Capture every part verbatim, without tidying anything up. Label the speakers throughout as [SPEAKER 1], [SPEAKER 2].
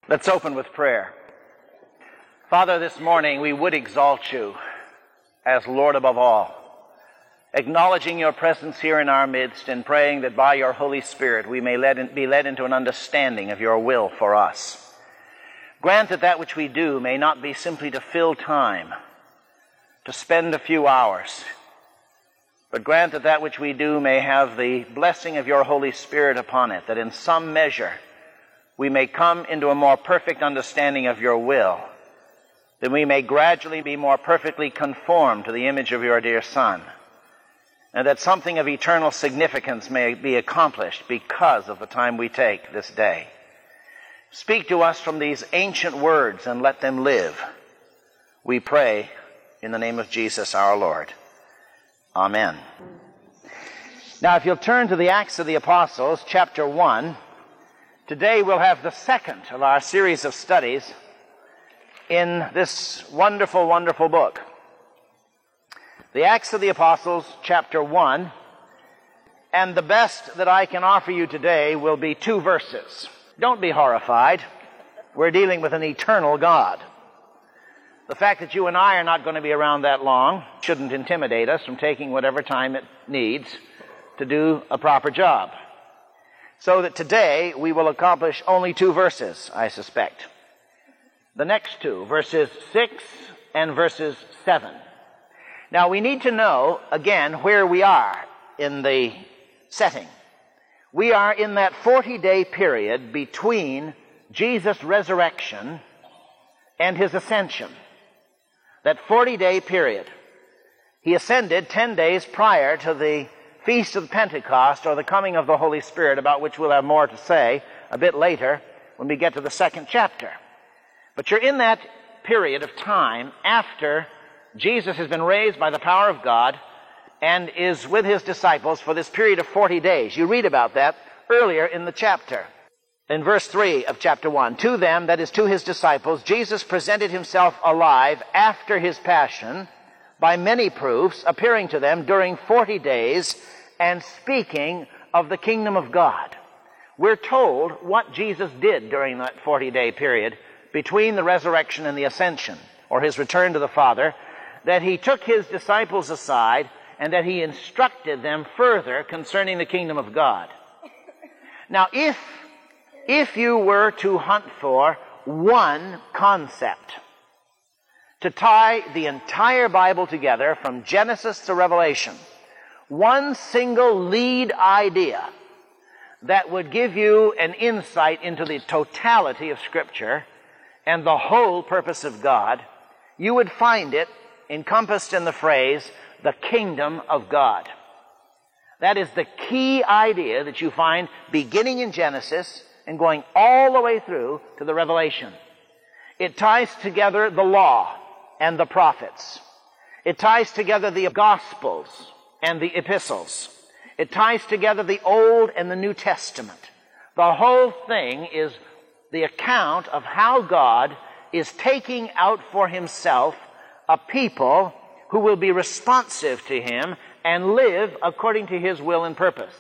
[SPEAKER 1] Let's open with prayer. Father, this morning we would exalt you as Lord above all, acknowledging your presence here in our midst and praying that by your Holy Spirit we may led in, be led into an understanding of your will for us. Grant that that which we do may not be simply to fill time, to spend a few hours, but grant that that which we do may have the blessing of your Holy Spirit upon it, that in some measure we may come into a more perfect understanding of your will, that we may gradually be more perfectly conformed to the image of your dear Son, and that something of eternal significance may be accomplished because of the time we take this day. Speak to us from these ancient words and let them live. We pray in the name of Jesus our Lord. Amen. Now, if you'll turn to the Acts of the Apostles, chapter one, today we'll have the second of our series of studies in this wonderful, wonderful book. The Acts of the Apostles, chapter one, and the best that I can offer you today will be two verses. Don't be horrified. We're dealing with an eternal God. The fact that you and I are not going to be around that long shouldn't intimidate us from taking whatever time it needs to do a proper job. So that today we will accomplish only two verses, I suspect. The next two, verses six and verses seven. Now we need to know, again, where we are in the setting. We are in that forty-day period between Jesus' resurrection and his ascension. That forty-day period. He ascended ten days prior to the Feast of Pentecost, or the coming of the Holy Spirit, about which we'll have more to say a bit later when we get to the second chapter. But you're in that period of time after Jesus has been raised by the power of God and is with his disciples for this period of forty days. You read about that earlier in the chapter. In verse three of chapter one, to them, that is to his disciples, Jesus presented himself alive after his passion by many proofs, appearing to them during forty days and speaking of the kingdom of God. We're told what Jesus did during that forty-day period between the resurrection and the ascension, or his return to the Father, that he took his disciples aside and that he instructed them further concerning the kingdom of God. Now, if, if you were to hunt for one concept to tie the entire Bible together from Genesis to Revelation, one single lead idea that would give you an insight into the totality of Scripture and the whole purpose of God, you would find it encompassed in the phrase, the kingdom of God. That is the key idea that you find beginning in Genesis and going all the way through to the Revelation. It ties together the law and the prophets. It ties together the Gospels and the epistles. It ties together the Old and the New Testament. The whole thing is the account of how God is taking out for himself a people who will be responsive to him and live according to his will and purpose.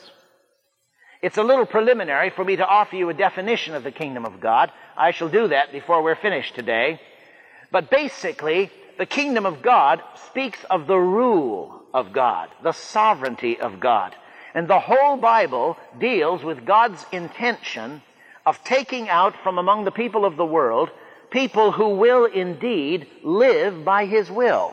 [SPEAKER 1] It's a little preliminary for me to offer you a definition of the kingdom of God. I shall do that before we're finished today. But basically, the kingdom of God speaks of the rule of God, the sovereignty of God. And the whole Bible deals with God's intention of taking out from among the people of the world people who will indeed live by his will,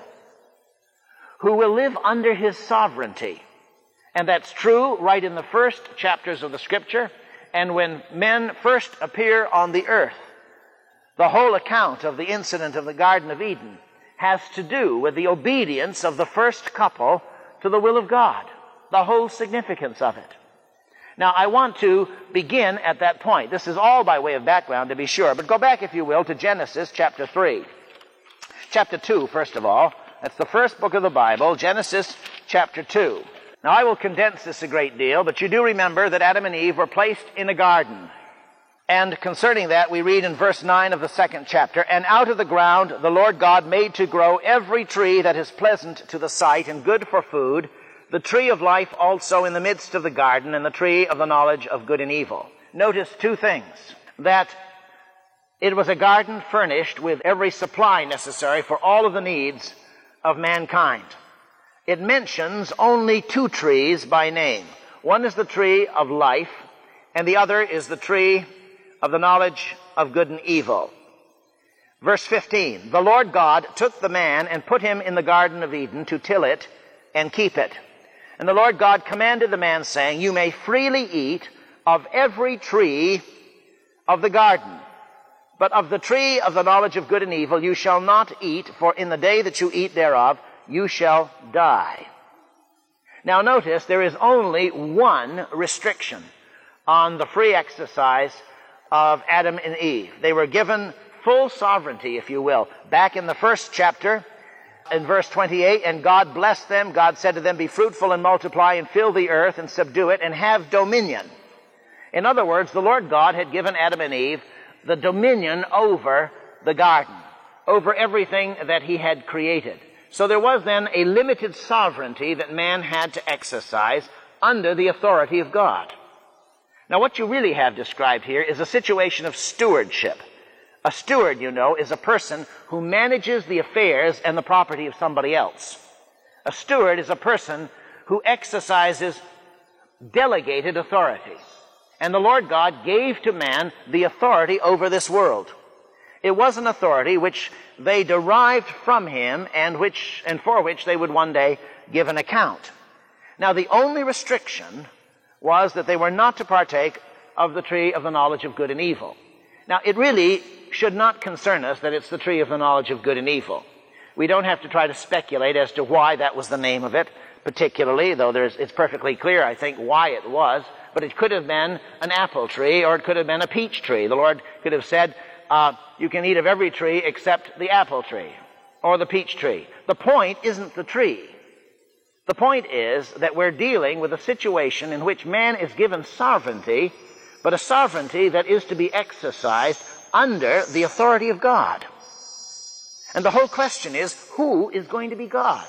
[SPEAKER 1] who will live under his sovereignty. And that's true right in the first chapters of the Scripture. And when men first appear on the earth, the whole account of the incident of the Garden of Eden has to do with the obedience of the first couple to the will of God, the whole significance of it. Now, I want to begin at that point. This is all by way of background, to be sure, but go back, if you will, to Genesis chapter three. Chapter two, first of all. That's the first book of the Bible, Genesis chapter two. Now, I will condense this a great deal, but you do remember that Adam and Eve were placed in a garden. And concerning that, we read in verse nine of the second chapter, and out of the ground the Lord God made to grow every tree that is pleasant to the sight and good for food, the tree of life also in the midst of the garden, and the tree of the knowledge of good and evil. Notice two things. That It was a garden furnished with every supply necessary for all of the needs of mankind. It mentions only two trees by name. One is the tree of life, and the other is the tree of the knowledge of good and evil. Verse fifteen, the Lord God took the man and put him in the Garden of Eden to till it and keep it. And the Lord God commanded the man, saying, you may freely eat of every tree of the garden, but of the tree of the knowledge of good and evil you shall not eat, for in the day that you eat thereof you shall die. Now notice there is only one restriction on the free exercise of Adam and Eve. They were given full sovereignty, if you will. Back in the first chapter, in verse twenty-eight, and God blessed them. God said to them, be fruitful and multiply and fill the earth and subdue it and have dominion. In other words, the Lord God had given Adam and Eve the dominion over the garden, over everything that he had created. So there was then a limited sovereignty that man had to exercise under the authority of God. Now what you really have described here is a situation of stewardship. A steward, you know, is a person who manages the affairs and the property of somebody else. A steward is a person who exercises delegated authority. And the Lord God gave to man the authority over this world. It was an authority which they derived from him and which and for which they would one day give an account. Now the only restriction was that they were not to partake of the tree of the knowledge of good and evil. Now it really should not concern us that it's the tree of the knowledge of good and evil. We don't have to try to speculate as to why that was the name of it, particularly, though there's, it's perfectly clear, I think, why it was. But it could have been an apple tree, or it could have been a peach tree. The Lord could have said, uh, you can eat of every tree except the apple tree, or the peach tree. The point isn't the tree. The point is that we're dealing with a situation in which man is given sovereignty, but a sovereignty that is to be exercised under the authority of God. And the whole question is, who is going to be God?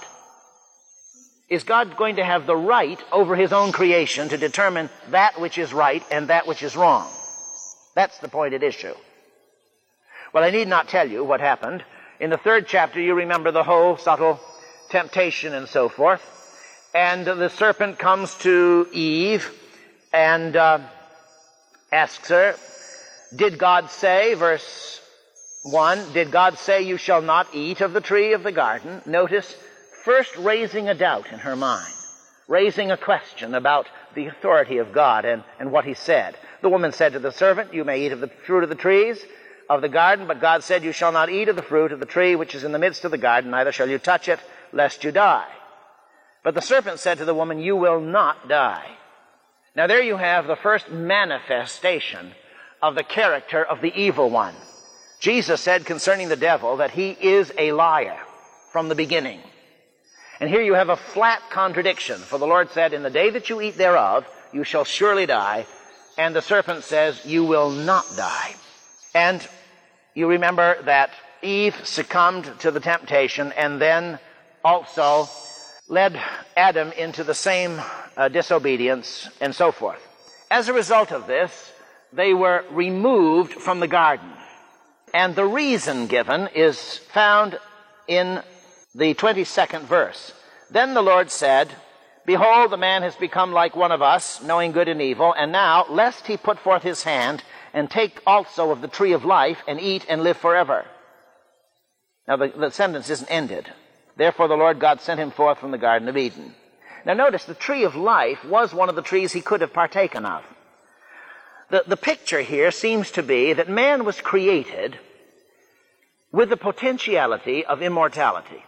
[SPEAKER 1] Is God going to have the right over his own creation to determine that which is right and that which is wrong? That's the point at issue. Well, I need not tell you what happened. In the third chapter, you remember the whole subtle temptation and so forth. And the serpent comes to Eve and uh, asks her, did God say, verse one, did God say you shall not eat of the tree of the garden? Notice, first raising a doubt in her mind, raising a question about the authority of God and, and what he said. The woman said to the servant, you may eat of the fruit of the trees of the garden, but God said you shall not eat of the fruit of the tree which is in the midst of the garden, neither shall you touch it, lest you die. But the serpent said to the woman, you will not die. Now there you have the first manifestation of the character of the evil one. Jesus said concerning the devil that he is a liar from the beginning. And here you have a flat contradiction, for the Lord said, in the day that you eat thereof, you shall surely die. And the serpent says, you will not die. And you remember that Eve succumbed to the temptation and then also led Adam into the same uh, disobedience and so forth. As a result of this, they were removed from the garden. And the reason given is found in the twenty-second verse. Then the Lord said, behold, the man has become like one of us, knowing good and evil, and now, lest he put forth his hand, and take also of the tree of life, and eat and live forever. Now the, the sentence isn't ended. Therefore the Lord God sent him forth from the Garden of Eden. Now notice, the tree of life was one of the trees he could have partaken of. The, the picture here seems to be that man was created with the potentiality of immortality.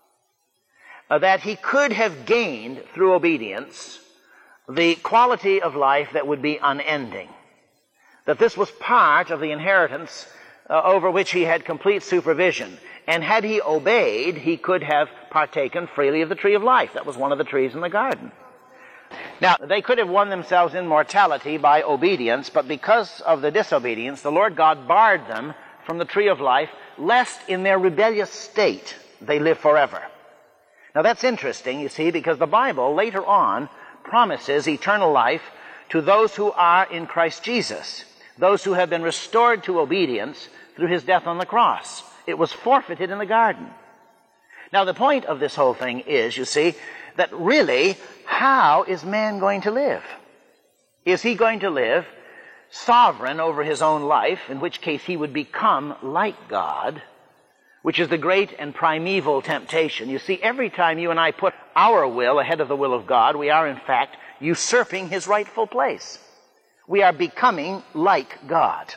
[SPEAKER 1] Uh, that he could have gained through obedience the quality of life that would be unending. That this was part of the inheritance uh, over which he had complete supervision. And had he obeyed, he could have partaken freely of the tree of life. That was one of the trees in the garden. Now, they could have won themselves immortality by obedience, but because of the disobedience, the Lord God barred them from the tree of life, lest in their rebellious state they live forever. Now that's interesting, you see, because the Bible later on promises eternal life to those who are in Christ Jesus, those who have been restored to obedience through his death on the cross. It was forfeited in the garden. Now, the point of this whole thing is, you see, that really, how is man going to live? Is he going to live sovereign over his own life, in which case he would become like God, which is the great and primeval temptation? You see, every time you and I put our will ahead of the will of God, we are in fact usurping his rightful place. We are becoming like God.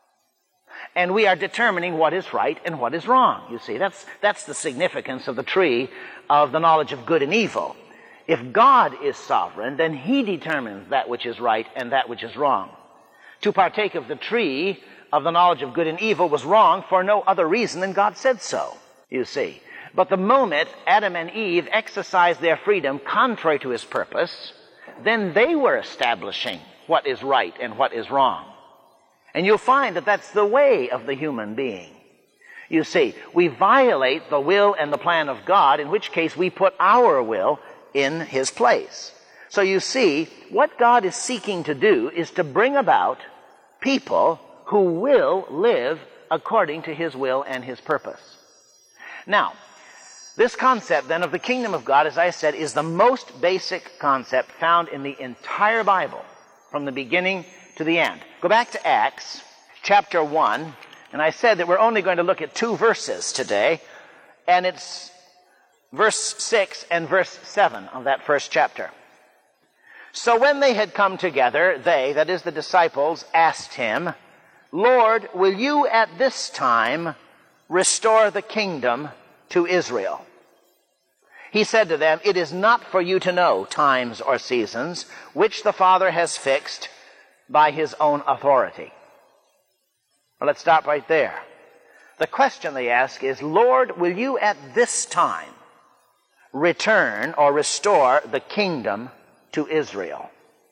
[SPEAKER 1] And we are determining what is right and what is wrong. You see, that's, that's the significance of the tree of the knowledge of good and evil. If God is sovereign, then he determines that which is right and that which is wrong. To partake of the tree of the knowledge of good and evil was wrong for no other reason than God said so, you see. But the moment Adam and Eve exercised their freedom contrary to his purpose, then they were establishing what is right and what is wrong. And you'll find that that's the way of the human being. You see, we violate the will and the plan of God, in which case we put our will in his place. So you see, what God is seeking to do is to bring about people who will live according to his will and his purpose. Now, this concept then of the kingdom of God, as I said, is the most basic concept found in the entire Bible, from the beginning to the end. Go back to Acts chapter one, and I said that we're only going to look at two verses today, and it's verse six and verse seven of that first chapter. So when they had come together, they, that is the disciples, asked him, Lord, will you at this time restore the kingdom to Israel? He said to them, it is not for you to know times or seasons, which the Father has fixed by his own authority. Well, let's stop right there. The question they ask is, Lord, will you at this time return or restore the kingdom to Israel?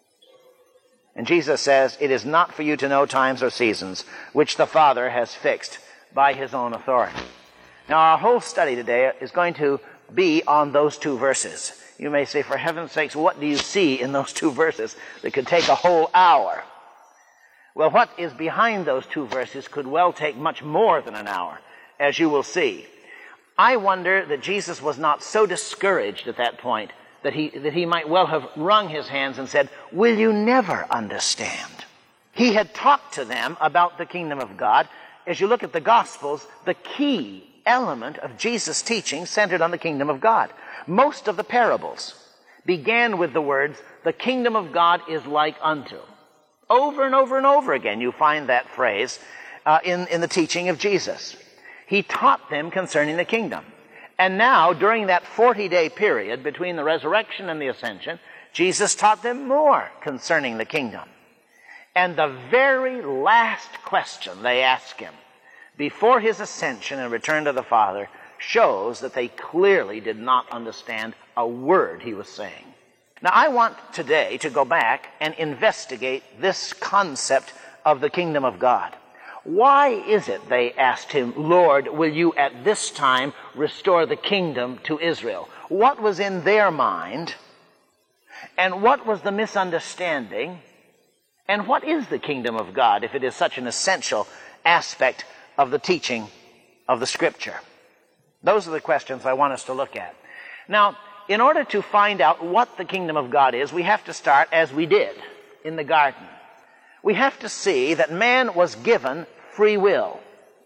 [SPEAKER 1] And Jesus says, it is not for you to know times or seasons, which the Father has fixed by his own authority. Now, our whole study today is going to be on those two verses. You may say, for heaven's sakes, what do you see in those two verses that could take a whole hour? Well, what is behind those two verses could well take much more than an hour, as you will see. I wonder that Jesus was not so discouraged at that point that he, that he might well have wrung his hands and said, will you never understand? He had talked to them about the kingdom of God. As you look at the Gospels, the key element of Jesus' teaching centered on the kingdom of God. Most of the parables began with the words, the kingdom of God is like unto. Over and over and over again you find that phrase uh, in, in the teaching of Jesus. He taught them concerning the kingdom. And now, during that forty-day period between the resurrection and the ascension, Jesus taught them more concerning the kingdom. And the very last question they asked him before his ascension and return to the Father shows that they clearly did not understand a word he was saying. Now, I want today to go back and investigate this concept of the kingdom of God. Why is it, they asked him, Lord, will you at this time restore the kingdom to Israel? What was in their mind? And what was the misunderstanding? And what is the kingdom of God if it is such an essential aspect of the teaching of the Scripture? Those are the questions I want us to look at. Now, in order to find out what the kingdom of God is, we have to start as we did in the garden. We have to see that man was given free will.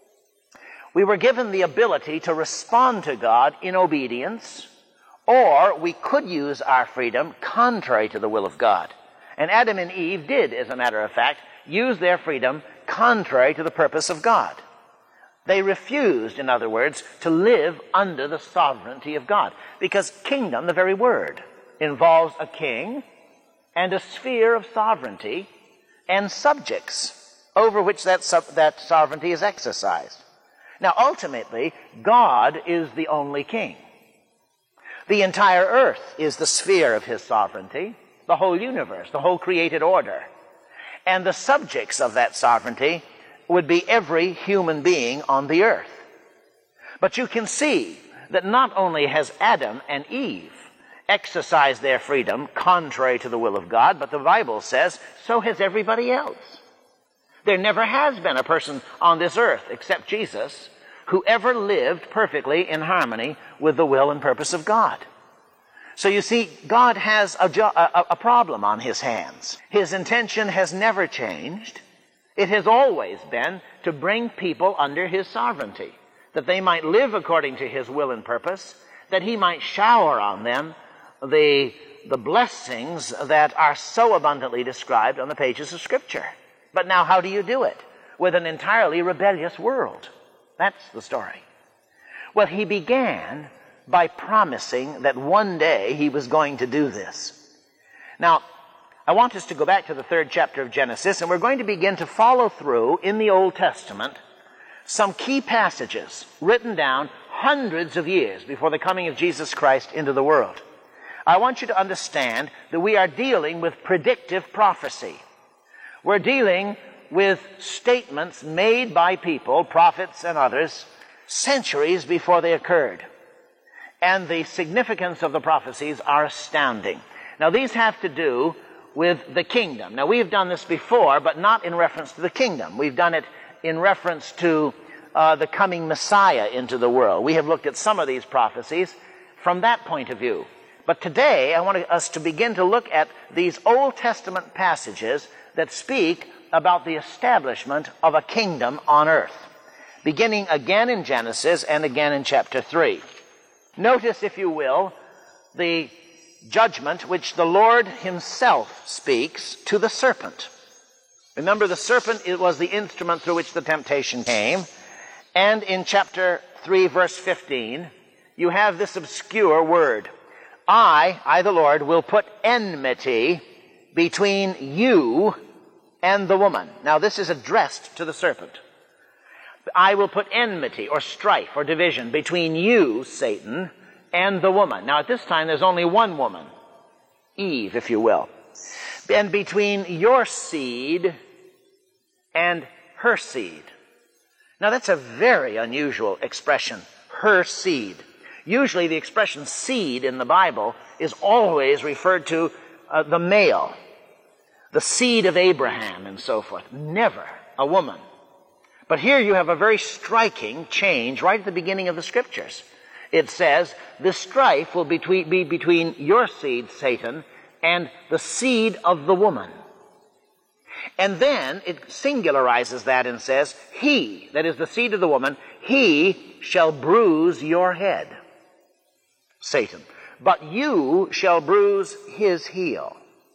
[SPEAKER 1] We were given the ability to respond to God in obedience, or we could use our freedom contrary to the will of God. And Adam and Eve did, as a matter of fact, use their freedom contrary to the purpose of God. They refused, in other words, to live under the sovereignty of God. Because kingdom, the very word, involves a king and a sphere of sovereignty and subjects over which that, sub- that sovereignty is exercised. Now, ultimately, God is the only king. The entire earth is the sphere of his sovereignty, the whole universe, the whole created order. And the subjects of that sovereignty would be every human being on the earth. But you can see that not only has Adam and Eve exercised their freedom contrary to the will of God, but the Bible says so has everybody else. There never has been a person on this earth, except Jesus, who ever lived perfectly in harmony with the will and purpose of God. So you see, God has a, jo- a, a problem on his hands. His intention has never changed. It has always been to bring people under his sovereignty, that they might live according to his will and purpose, that he might shower on them the, the blessings that are so abundantly described on the pages of Scripture. But now how do you do it? With an entirely rebellious world. That's the story. Well, he began by promising that one day he was going to do this. Now, I want us to go back to the third chapter of Genesis, and we're going to begin to follow through in the Old Testament some key passages written down hundreds of years before the coming of Jesus Christ into the world. I want you to understand that we are dealing with predictive prophecy. We're dealing with statements made by people, prophets and others, centuries before they occurred. And the significance of the prophecies are astounding. Now, these have to do with the kingdom. Now, we've done this before, but not in reference to the kingdom. We've done it in reference to uh, the coming Messiah into the world. We have looked at some of these prophecies from that point of view. But today, I want us to begin to look at these Old Testament passages that speak about the establishment of a kingdom on earth, beginning again in Genesis and again in chapter three. Notice, if you will, the judgment which the Lord himself speaks to the serpent. Remember, the serpent, it was the instrument through which the temptation came. And in chapter three, verse fifteen, you have this obscure word. I, I the Lord, will put enmity between you and the woman. Now, this is addressed to the serpent. I will put enmity or strife or division between you, Satan, and the woman. Now, at this time, there's only one woman, Eve, if you will. And between your seed and her seed. Now, that's a very unusual expression, her seed. Usually, the expression seed in the Bible is always referred to uh, the male, the seed of Abraham and so forth. Never a woman. But here you have a very striking change right at the beginning of the Scriptures. It says, the strife will be between your seed, Satan, and the seed of the woman. And then it singularizes that and says, he, that is the seed of the woman, he shall bruise your head, Satan, but you shall bruise his heel.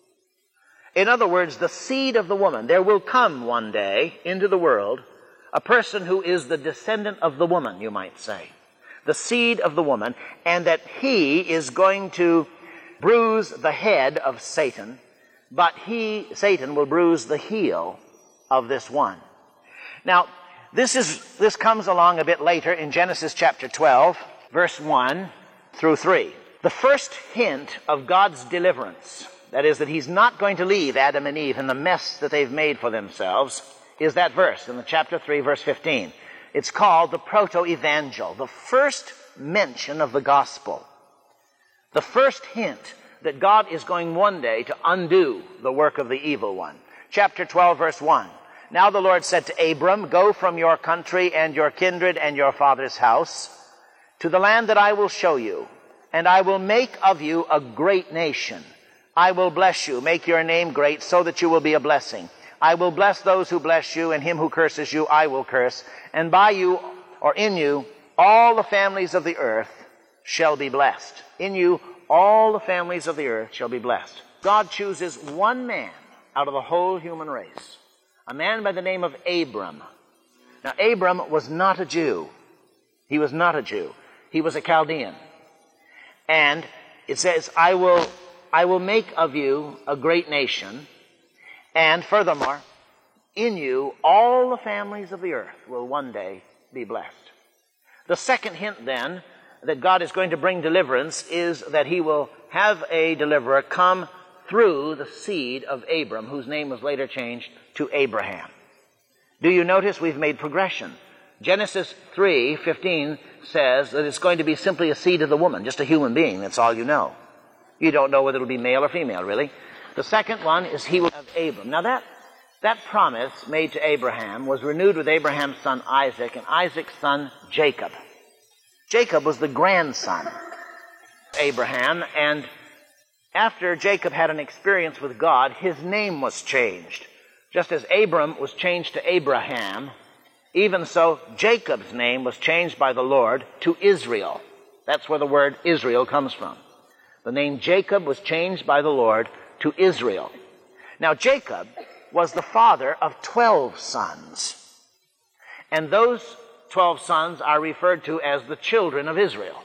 [SPEAKER 1] In other words, the seed of the woman. There will come one day into the world a person who is the descendant of the woman, you might say. The seed of the woman, and that he is going to bruise the head of Satan, but he, Satan, will bruise the heel of this one. Now, this is this comes along a bit later in Genesis chapter twelve, verse one through three. The first hint of God's deliverance, that is, that he's not going to leave Adam and Eve in the mess that they've made for themselves, is that verse in the chapter three, verse fifteen. It's called the proto-evangel, the first mention of the gospel. The first hint that God is going one day to undo the work of the evil one. Chapter twelve, verse one. Now the Lord said to Abram, go from your country and your kindred and your father's house to the land that I will show you, and I will make of you a great nation. I will bless you, make your name great, so that you will be a blessing. I will bless those who bless you, and him who curses you I will curse. And by you, or in you, all the families of the earth shall be blessed. In you, all the families of the earth shall be blessed. God chooses one man out of the whole human race, a man by the name of Abram. Now, Abram was not a Jew. He was not a Jew. He was a Chaldean. And it says, I will, I will make of you a great nation. And furthermore, in you, all the families of the earth will one day be blessed. The second hint, then, that God is going to bring deliverance is that he will have a deliverer come through the seed of Abram, whose name was later changed to Abraham. Do you notice we've made progression? Genesis three fifteen says that it's going to be simply a seed of the woman, just a human being. That's all you know. You don't know whether it'll be male or female, really. The second one is he will have Abram. Now that, That promise made to Abraham was renewed with Abraham's son Isaac and Isaac's son Jacob. Jacob was the grandson of Abraham, and after Jacob had an experience with God, his name was changed. Just as Abram was changed to Abraham, even so Jacob's name was changed by the Lord to Israel. That's where the word Israel comes from. The name Jacob was changed by the Lord to Israel. Now Jacob was the father of twelve sons. And those twelve sons are referred to as the children of Israel.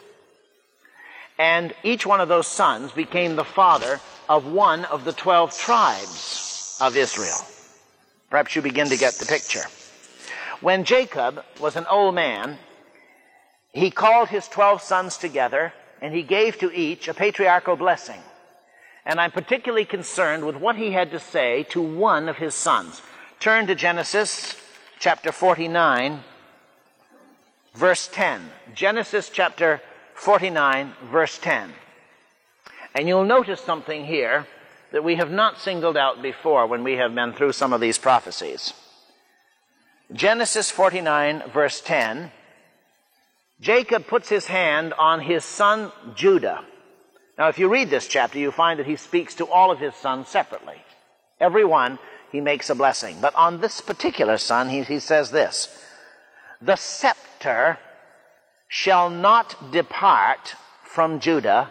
[SPEAKER 1] And each one of those sons became the father of one of the twelve tribes of Israel. Perhaps you begin to get the picture. When Jacob was an old man, he called his twelve sons together, and he gave to each a patriarchal blessing. And I'm particularly concerned with what he had to say to one of his sons. Turn to Genesis chapter forty-nine, verse ten. Genesis chapter forty-nine, verse ten. And you'll notice something here that we have not singled out before when we have been through some of these prophecies. Genesis forty-nine, verse ten. Jacob puts his hand on his son Judah. Now, if you read this chapter, you find that he speaks to all of his sons separately. Every one, he makes a blessing. But on this particular son, he, he says this: the scepter shall not depart from Judah,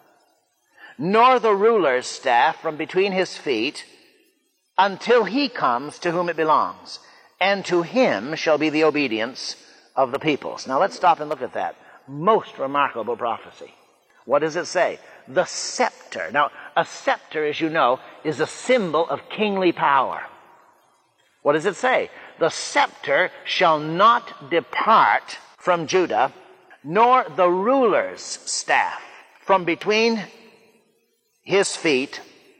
[SPEAKER 1] nor the ruler's staff from between his feet, until he comes to whom it belongs, and to him shall be the obedience of the peoples. Now let's stop and look at that. Most remarkable prophecy. What does it say? The scepter. Now, a scepter, as you know, is a symbol of kingly power. What does it say? The scepter shall not depart from Judah, nor the ruler's staff from between his feet,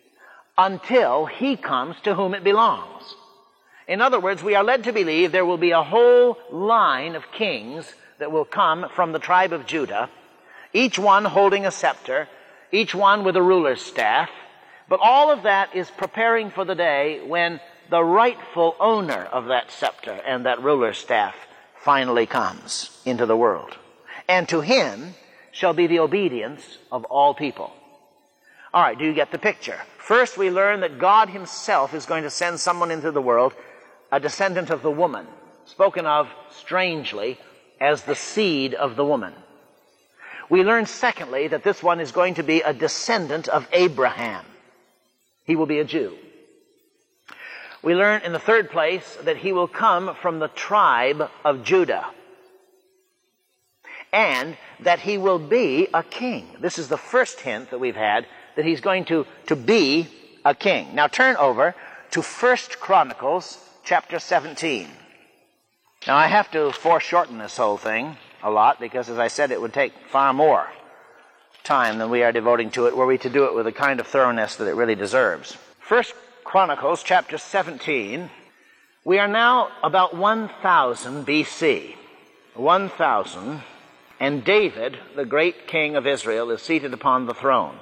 [SPEAKER 1] until he comes to whom it belongs. In other words, we are led to believe there will be a whole line of kings that will come from the tribe of Judah, each one holding a scepter, each one with a ruler's staff. But all of that is preparing for the day when the rightful owner of that scepter and that ruler's staff finally comes into the world. And to him shall be the obedience of all people. All right, do you get the picture? First, we learn that God himself is going to send someone into the world, a descendant of the woman, spoken of strangely as the seed of the woman. We learn, secondly, that this one is going to be a descendant of Abraham. He will be a Jew. We learn, in the third place, that he will come from the tribe of Judah, and that he will be a king. This is the first hint that we've had, that he's going to, to be a king. Now turn over to First Chronicles chapter seventeen. Now I have to foreshorten this whole thing a lot, because, as I said, it would take far more time than we are devoting to it, were we to do it with the kind of thoroughness that it really deserves. First Chronicles chapter seventeen, we are now about one thousand B C. one thousand, and David, the great king of Israel, is seated upon the throne.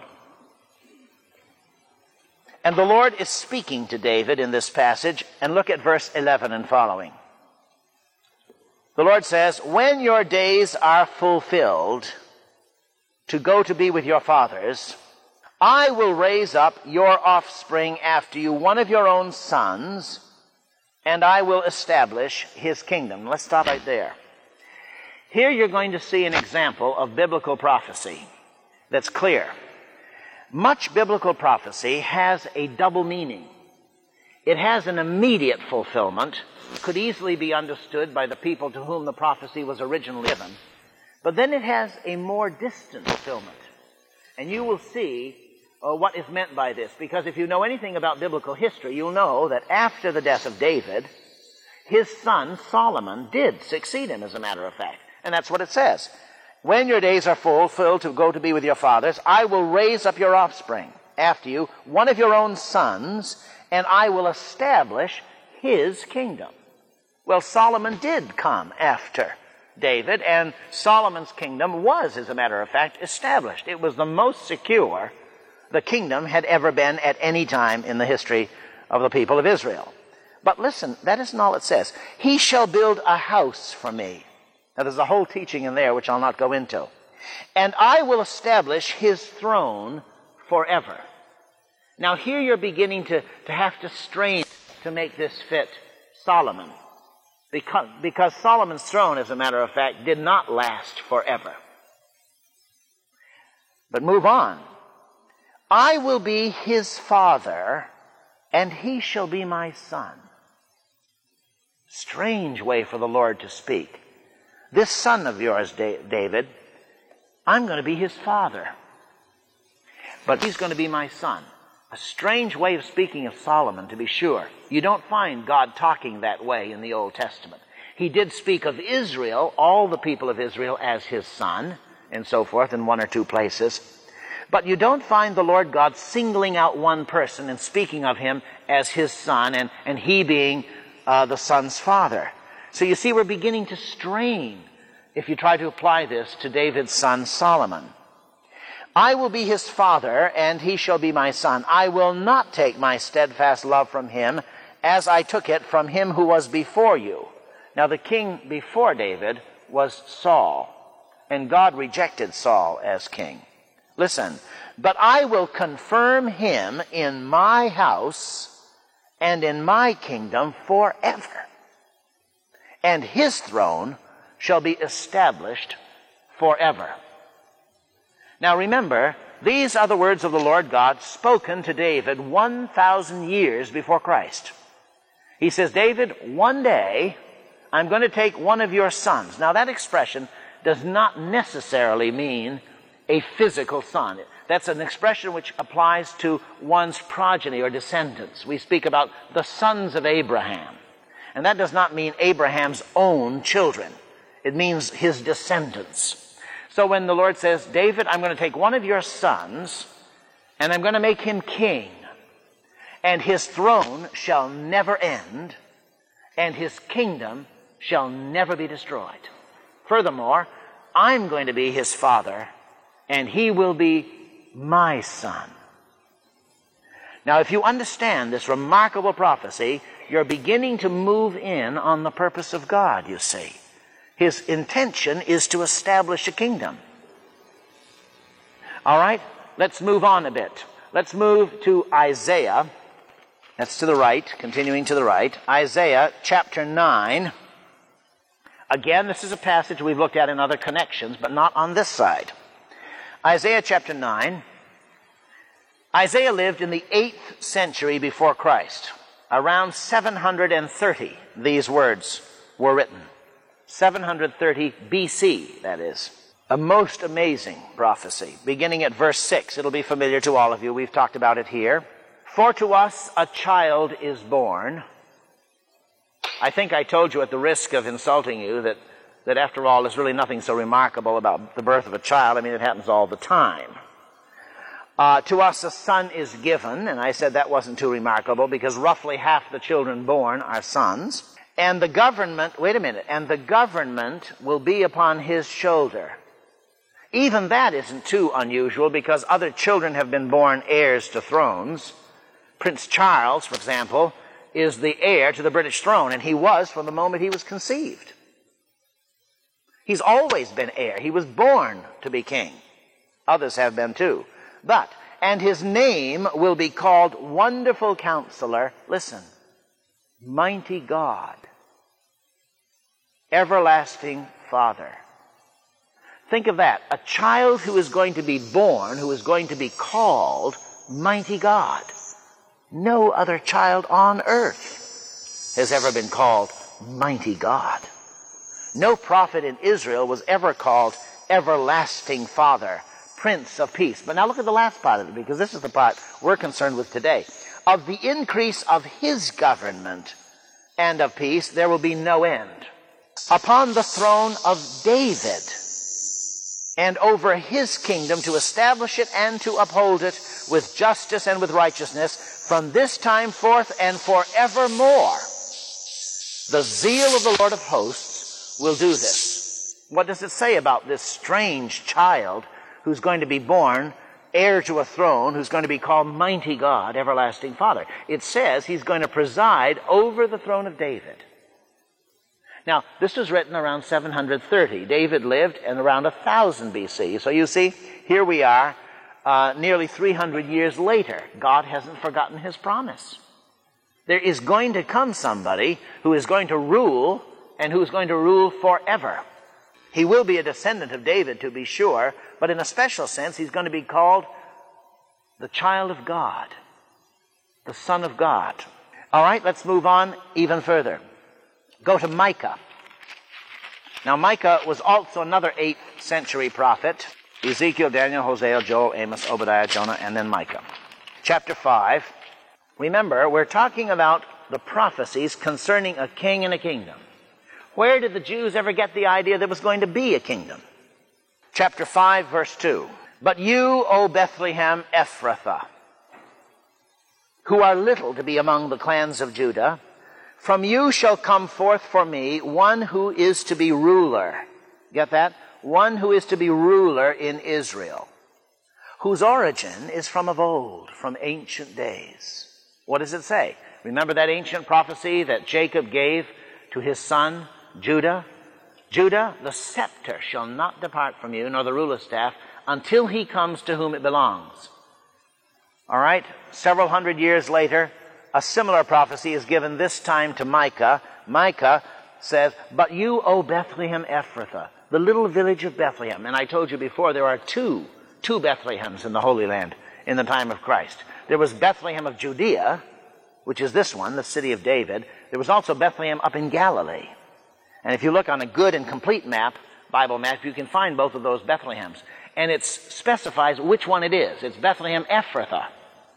[SPEAKER 1] And the Lord is speaking to David in this passage, and look at verse eleven and following. The Lord says, when your days are fulfilled to go to be with your fathers, I will raise up your offspring after you, one of your own sons, and I will establish his kingdom. Let's stop right there. Here you're going to see an example of biblical prophecy that's clear. Much biblical prophecy has a double meaning. It has an immediate fulfillment, could easily be understood by the people to whom the prophecy was originally given. But then it has a more distant fulfillment. And you will see uh, what is meant by this. Because if you know anything about biblical history, you'll know that after the death of David, his son Solomon did succeed him, as a matter of fact. And that's what it says. When your days are fulfilled to go to be with your fathers, I will raise up your offspring after you, one of your own sons, and I will establish his kingdom. Well, Solomon did come after David, and Solomon's kingdom was, as a matter of fact, established. It was the most secure the kingdom had ever been at any time in the history of the people of Israel. But listen, that isn't all it says. He shall build a house for me. Now there's a whole teaching in there which I'll not go into. And I will establish his throne forever. Now here you're beginning to, to have to strain to make this fit Solomon. Because, because Solomon's throne, as a matter of fact, did not last forever. But move on. I will be his father, and he shall be my son. Strange way for the Lord to speak. This son of yours, David, I'm going to be his father. But he's going to be my son. A strange way of speaking of Solomon, to be sure. You don't find God talking that way in the Old Testament. He did speak of Israel, all the people of Israel, as his son, and so forth, in one or two places. But you don't find the Lord God singling out one person and speaking of him as his son, and, and he being uh, the son's father. So you see, we're beginning to strain if you try to apply this to David's son Solomon. I will be his father, and he shall be my son. I will not take my steadfast love from him, as I took it from him who was before you. Now the king before David was Saul, and God rejected Saul as king. Listen, but I will confirm him in my house and in my kingdom forever, and his throne shall be established forever. Now remember, these are the words of the Lord God spoken to David one thousand years before Christ. He says, David, one day I'm going to take one of your sons. Now that expression does not necessarily mean a physical son. That's an expression which applies to one's progeny or descendants. We speak about the sons of Abraham. And that does not mean Abraham's own children. It means his descendants. So when the Lord says, David, I'm going to take one of your sons, and I'm going to make him king, and his throne shall never end, and his kingdom shall never be destroyed. Furthermore, I'm going to be his father, and he will be my son. Now, if you understand this remarkable prophecy, you're beginning to move in on the purpose of God, you see. His intention is to establish a kingdom. All right, let's move on a bit. Let's move to Isaiah. That's to the right, continuing to the right. Isaiah chapter nine. Again, this is a passage we've looked at in other connections, but not on this side. Isaiah chapter nine. Isaiah lived in the eighth century before Christ. Around seven hundred thirty, these words were written. seven hundred thirty B C, that is. A most amazing prophecy. Beginning at verse six, it'll be familiar to all of you. We've talked about it here. For to us a child is born. I think I told you at the risk of insulting you that, that after all, there's really nothing so remarkable about the birth of a child. I mean, it happens all the time. Uh, to us a son is given, and I said that wasn't too remarkable because roughly half the children born are sons. And the government, wait a minute, and the government will be upon his shoulder. Even that isn't too unusual because other children have been born heirs to thrones. Prince Charles, for example, is the heir to the British throne, and he was from the moment he was conceived. He's always been heir. He was born to be king. Others have been too. But, and his name will be called Wonderful Counselor. Listen. Mighty God, Everlasting Father. Think of that. A child who is going to be born, who is going to be called Mighty God. No other child on earth has ever been called Mighty God. No prophet in Israel was ever called Everlasting Father, Prince of Peace. But now look at the last part of it, because this is the part we're concerned with today. Of the increase of his government and of peace, there will be no end. Upon the throne of David, and over his kingdom, to establish it and to uphold it with justice and with righteousness, from this time forth and forevermore. The zeal of the Lord of hosts will do this. What does it say about this strange child who's going to be born heir to a throne who's going to be called Mighty God, Everlasting Father. It says he's going to preside over the throne of David. Now, this was written around seven hundred thirty. David lived in around one thousand B C. So you see, here we are, uh, nearly three hundred years later. God hasn't forgotten his promise. There is going to come somebody who is going to rule, and who is going to rule forever. He will be a descendant of David, to be sure, but in a special sense, he's going to be called the child of God, the Son of God. All right, let's move on even further. Go to Micah. Now, Micah was also another eighth century prophet. Ezekiel, Daniel, Hosea, Joel, Amos, Obadiah, Jonah, and then Micah. Chapter five. Remember, we're talking about the prophecies concerning a king and a kingdom. Where did the Jews ever get the idea there was going to be a kingdom? Chapter five, verse two. But you, O Bethlehem Ephrathah, who are little to be among the clans of Judah, from you shall come forth for me one who is to be ruler. Get that? One who is to be ruler in Israel, whose origin is from of old, from ancient days. What does it say? Remember that ancient prophecy that Jacob gave to his son Judah? Judah, the scepter shall not depart from you, nor the ruler's staff, until he comes to whom it belongs. All right? Several hundred years later, a similar prophecy is given this time to Micah. Micah says, but you, O Bethlehem Ephrathah, the little village of Bethlehem. And I told you before, there are two, two Bethlehems in the Holy Land in the time of Christ. There was Bethlehem of Judea, which is this one, the city of David. There was also Bethlehem up in Galilee. And if you look on a good and complete map, Bible map, you can find both of those Bethlehems. And it specifies which one it is. It's Bethlehem Ephrathah.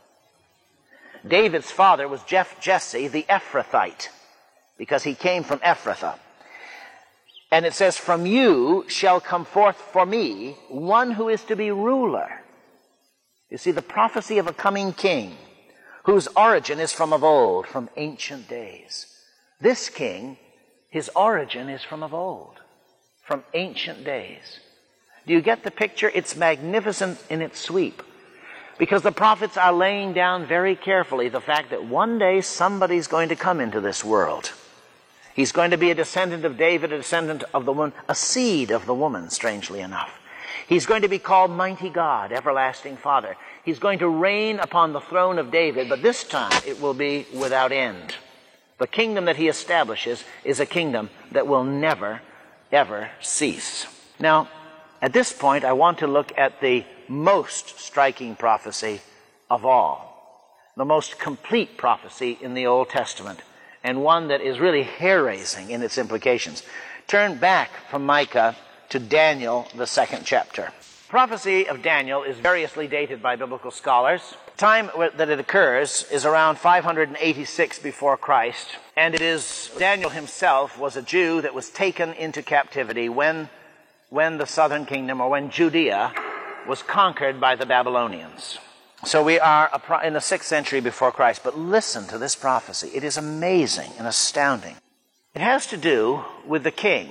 [SPEAKER 1] David's father was Jeff Jesse the Ephrathite, because he came from Ephrathah. And it says, from you shall come forth for me one who is to be ruler. You see, the prophecy of a coming king, whose origin is from of old, from ancient days. This king, his origin is from of old, from ancient days. Do you get the picture? It's magnificent in its sweep. Because the prophets are laying down very carefully the fact that one day somebody's going to come into this world. He's going to be a descendant of David, a descendant of the woman, a seed of the woman, strangely enough. He's going to be called Mighty God, Everlasting Father. He's going to reign upon the throne of David, but this time it will be without end. The kingdom that he establishes is a kingdom that will never, ever cease. Now, at this point, I want to look at the most striking prophecy of all, the most complete prophecy in the Old Testament, and one that is really hair-raising in its implications. Turn back from Micah to Daniel, the second chapter. Prophecy of Daniel is variously dated by biblical scholars. The time that it occurs is around five hundred eighty-six before Christ, and it is Daniel himself was a Jew that was taken into captivity when, when the southern kingdom, or when Judea, was conquered by the Babylonians. So we are in the sixth century before Christ. But listen to this prophecy. It is amazing and astounding. It has to do with the king.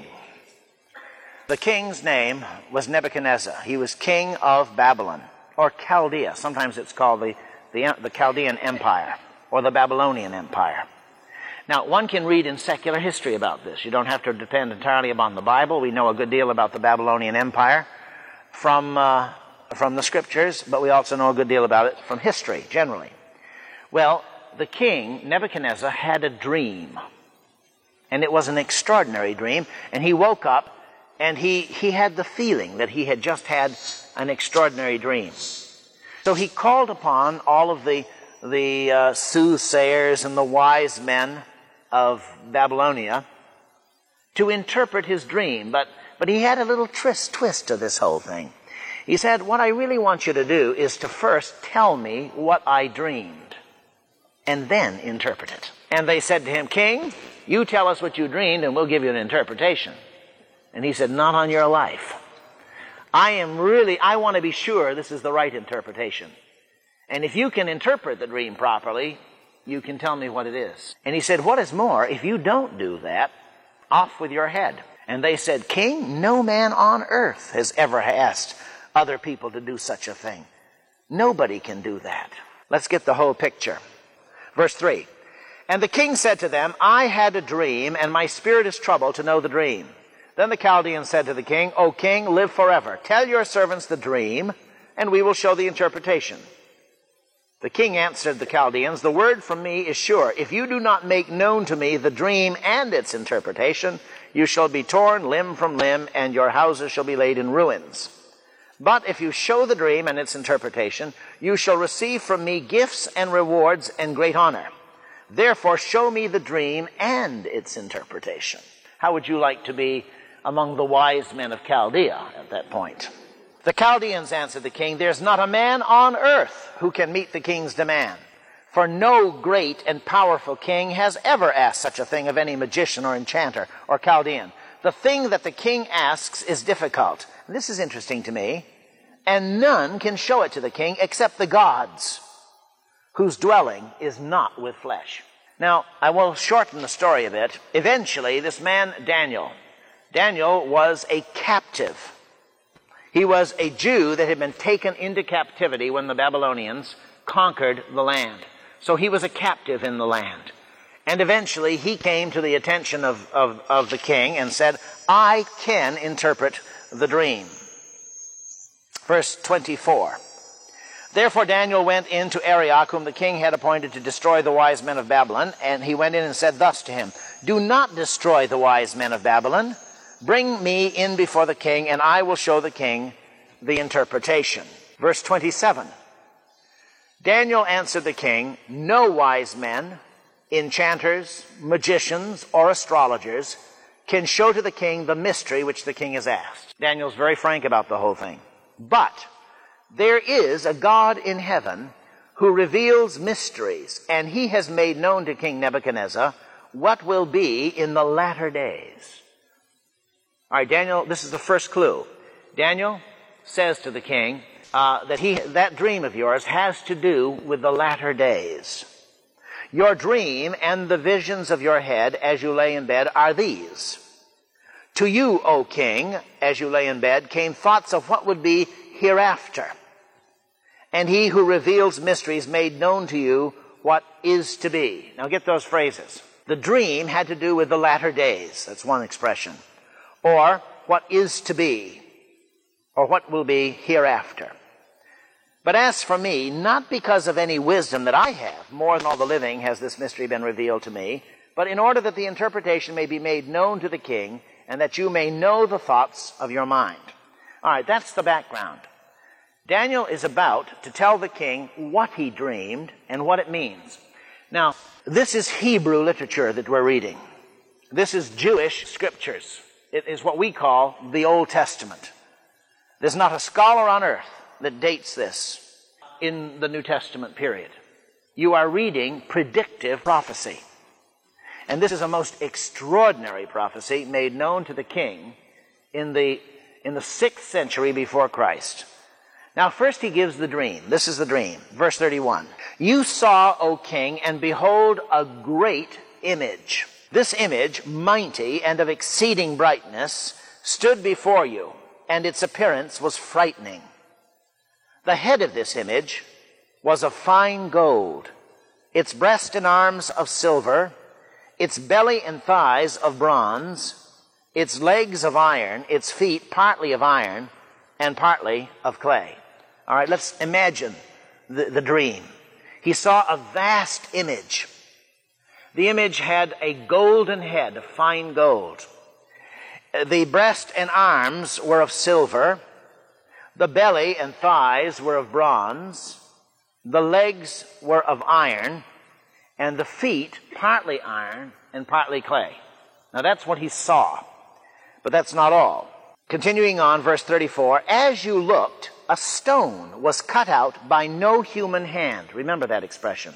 [SPEAKER 1] The king's name was Nebuchadnezzar. He was king of Babylon, or Chaldea. Sometimes it's called the, the, the Chaldean Empire, or the Babylonian Empire. Now, one can read in secular history about this. You don't have to depend entirely upon the Bible. We know a good deal about the Babylonian Empire from, uh, from the Scriptures, but we also know a good deal about it from history, generally. Well, the king, Nebuchadnezzar, had a dream. And it was an extraordinary dream. And he woke up, and he, he had the feeling that he had just had an extraordinary dream. So he called upon all of the, the uh, soothsayers and the wise men of Babylonia to interpret his dream. But, but he had a little twist, twist to this whole thing. He said, what I really want you to do is to first tell me what I dreamed, and then interpret it. And they said to him, King, you tell us what you dreamed, and we'll give you an interpretation. And he said, not on your life. I am really, I want to be sure this is the right interpretation. And if you can interpret the dream properly, you can tell me what it is. And he said, what is more, if you don't do that, off with your head. And they said, King, no man on earth has ever asked other people to do such a thing. Nobody can do that. Let's get the whole picture. Verse three. And the king said to them, I had a dream, and my spirit is troubled to know the dream. Then the Chaldeans said to the king, O king, live forever. Tell your servants the dream, and we will show the interpretation. The king answered the Chaldeans, the word from me is sure. If you do not make known to me the dream and its interpretation, you shall be torn limb from limb, and your houses shall be laid in ruins. But if you show the dream and its interpretation, you shall receive from me gifts and rewards and great honor. Therefore, show me the dream and its interpretation. How would you like to be among the wise men of Chaldea at that point? The Chaldeans answered the king, There's not a man on earth who can meet the king's demand. For no great and powerful king has ever asked such a thing of any magician or enchanter or Chaldean. The thing that the king asks is difficult. And this is interesting to me. And none can show it to the king except the gods, whose dwelling is not with flesh. Now, I will shorten the story a bit. Eventually, this man, Daniel, Daniel was a captive. He was a Jew that had been taken into captivity when the Babylonians conquered the land. So he was a captive in the land. And eventually, he came to the attention of, of, of the king and said, I can interpret the dream. Verse twenty-four. Therefore Daniel went in to Arioch, whom the king had appointed to destroy the wise men of Babylon, and he went in and said thus to him, Do not destroy the wise men of Babylon. Bring me in before the king, and I will show the king the interpretation. Verse twenty-seven. Daniel answered the king, No wise men, enchanters, magicians, or astrologers can show to the king the mystery which the king has asked. Daniel's very frank about the whole thing. But there is a God in heaven who reveals mysteries, and he has made known to King Nebuchadnezzar what will be in the latter days. All right, Daniel, this is the first clue. Daniel says to the king uh, that he, that dream of yours has to do with the latter days. Your dream and the visions of your head as you lay in bed are these. To you, O king, as you lay in bed, came thoughts of what would be hereafter. And he who reveals mysteries made known to you what is to be. Now get those phrases. The dream had to do with the latter days. That's one expression. Or what is to be. Or what will be hereafter. But as for me, not because of any wisdom that I have, more than all the living has this mystery been revealed to me, but in order that the interpretation may be made known to the king, and that you may know the thoughts of your mind. All right, that's the background. Daniel is about to tell the king what he dreamed and what it means. Now, this is Hebrew literature that we're reading. This is Jewish scriptures. It is what we call the Old Testament. There's not a scholar on earth that dates this in the New Testament period. You are reading predictive prophecy. And this is a most extraordinary prophecy made known to the king in the, in the sixth century before Christ. Now, first he gives the dream. This is the dream. Verse thirty-one. You saw, O king, and behold, a great image. This image, mighty and of exceeding brightness, stood before you, and its appearance was frightening. The head of this image was of fine gold, its breast and arms of silver, its belly and thighs of bronze, its legs of iron, its feet partly of iron and partly of clay. All right, let's imagine the, the dream. He saw a vast image. The image had a golden head of fine gold. The breast and arms were of silver. The belly and thighs were of bronze. The legs were of iron. And the feet partly iron and partly clay. Now that's what he saw. But that's not all. Continuing on, verse thirty-four, as you looked, a stone was cut out by no human hand. Remember that expression.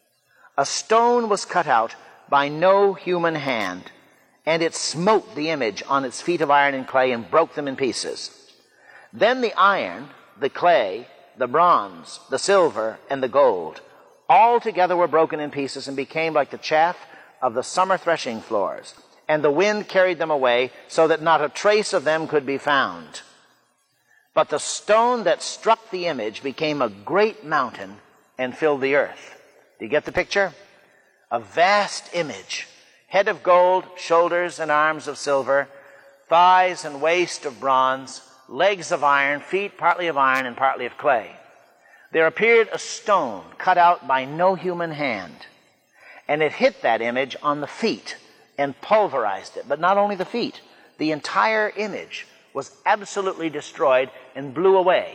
[SPEAKER 1] A stone was cut out by no human hand, and it smote the image on its feet of iron and clay and broke them in pieces. Then the iron, the clay, the bronze, the silver, and the gold all together were broken in pieces and became like the chaff of the summer threshing floors. And the wind carried them away so that not a trace of them could be found. But the stone that struck the image became a great mountain and filled the earth. Do you get the picture? A vast image. Head of gold, shoulders and arms of silver, thighs and waist of bronze, legs of iron, feet partly of iron and partly of clay. There appeared a stone cut out by no human hand, and it hit that image on the feet and pulverized it. But not only the feet, the entire image was absolutely destroyed and blew away.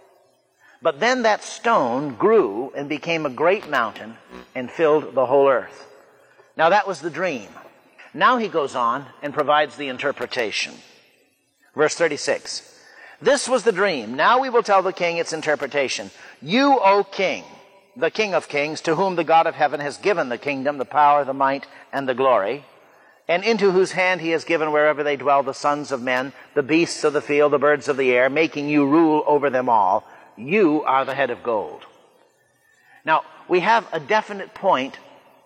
[SPEAKER 1] But then that stone grew and became a great mountain and filled the whole earth. Now that was the dream. Now he goes on and provides the interpretation. Verse thirty-six. This was the dream. Now we will tell the king its interpretation. You, O king, the King of kings, to whom the God of heaven has given the kingdom, the power, the might, and the glory, and into whose hand he has given wherever they dwell the sons of men, the beasts of the field, the birds of the air, making you rule over them all. You are the head of gold. Now, we have a definite point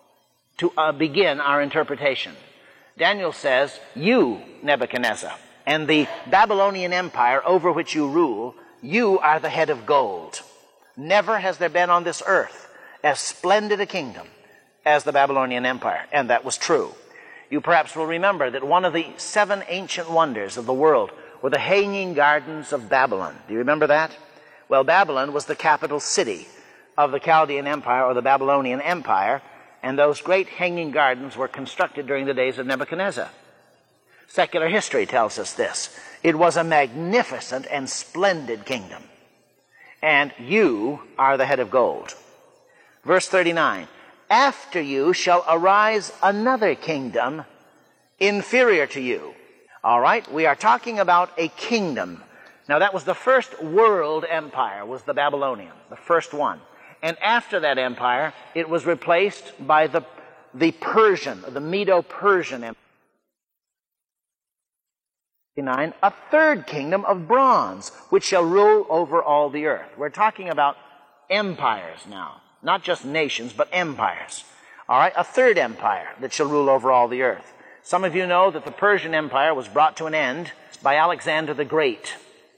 [SPEAKER 1] to uh, begin our interpretation. Daniel says, you, Nebuchadnezzar, and the Babylonian Empire over which you rule, you are the head of gold. Never has there been on this earth as splendid a kingdom as the Babylonian Empire, and that was true. You perhaps will remember that one of the seven ancient wonders of the world were the Hanging Gardens of Babylon. Do you remember that? Well, Babylon was the capital city of the Chaldean Empire, or the Babylonian Empire, and those great hanging gardens were constructed during the days of Nebuchadnezzar. Secular history tells us this. It was a magnificent and splendid kingdom. And you are the head of gold. Verse thirty-nine. After you shall arise another kingdom inferior to you. All right, we are talking about a kingdom. Now that was the first world empire, was the Babylonian, the first one. And after that empire, it was replaced by the, the Persian, the Medo-Persian Empire. A third kingdom of bronze, which shall rule over all the earth. We're talking about empires now. Not just nations, but empires. All right, a third empire that shall rule over all the earth. Some of you know that the Persian Empire was brought to an end by Alexander the Great,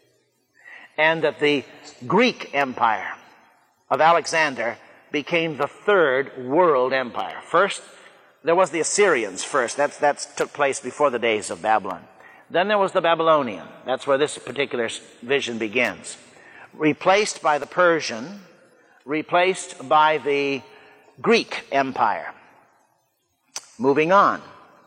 [SPEAKER 1] and that the Greek Empire of Alexander became the third world empire. First, there was the Assyrians first. That's, that took place before the days of Babylon. Then there was the Babylonian. That's where this particular vision begins. Replaced by the Persian, replaced by the Greek Empire. Moving on.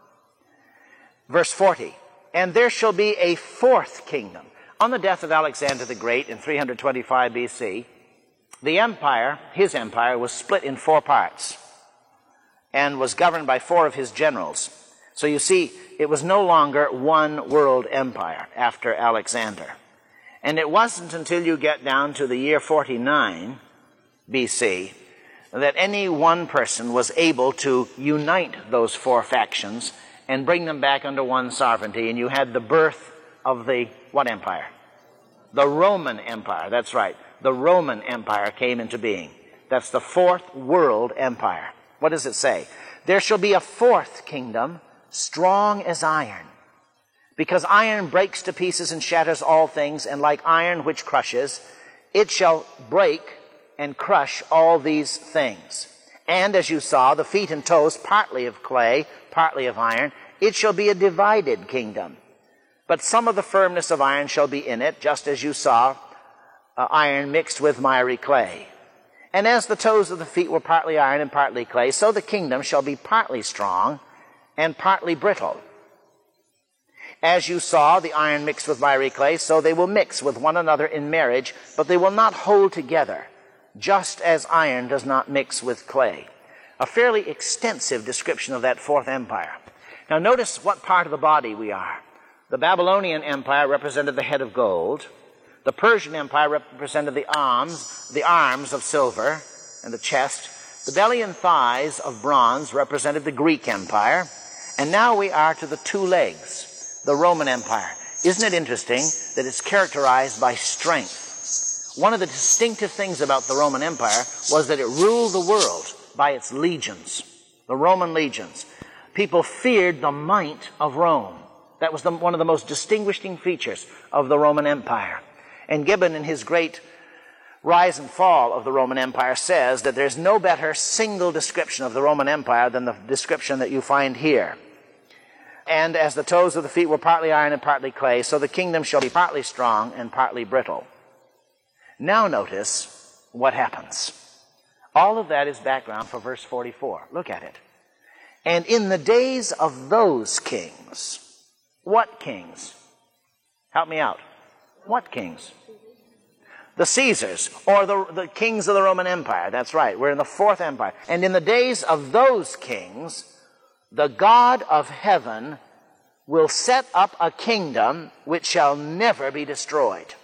[SPEAKER 1] Verse forty. And there shall be a fourth kingdom. On the death of Alexander the Great in three hundred twenty-five B C, the empire, his empire, was split in four parts and was governed by four of his generals. So you see, it was no longer one world empire after Alexander. And it wasn't until you get down to the year forty-nine B C that any one person was able to unite those four factions and bring them back under one sovereignty. And you had the birth of the what empire? The Roman Empire. That's right. The Roman Empire came into being. That's the fourth world empire. What does it say? There shall be a fourth kingdom, strong as iron. Because iron breaks to pieces and shatters all things, and like iron which crushes, it shall break and crush all these things. And as you saw, the feet and toes, partly of clay, partly of iron, it shall be a divided kingdom. But some of the firmness of iron shall be in it, just as you saw uh, iron mixed with miry clay. And as the toes of the feet were partly iron and partly clay, so the kingdom shall be partly strong and partly brittle. As you saw the iron mixed with miry clay, so they will mix with one another in marriage, but they will not hold together, just as iron does not mix with clay. A fairly extensive description of that fourth empire. Now notice what part of the body we are. The Babylonian Empire represented the head of gold. The Persian Empire represented the arms, the arms of silver and the chest. The belly and thighs of bronze represented the Greek Empire. And now we are to the two legs, the Roman Empire. Isn't it interesting that it's characterized by strength? One of the distinctive things about the Roman Empire was that it ruled the world by its legions, the Roman legions. People feared the might of Rome. That was the, one of the most distinguishing features of the Roman Empire. And Gibbon, in his great Rise and Fall of the Roman Empire, says that there's no better single description of the Roman Empire than the description that you find here. And as the toes of the feet were partly iron and partly clay, so the kingdom shall be partly strong and partly brittle. Now notice what happens. All of that is background for verse forty-four. Look at it. And in the days of those kings. What kings? Help me out. What kings? The Caesars, or the, the kings of the Roman Empire. That's right. We're in the fourth empire. And in the days of those kings, the God of heaven will set up a kingdom which shall never be destroyed,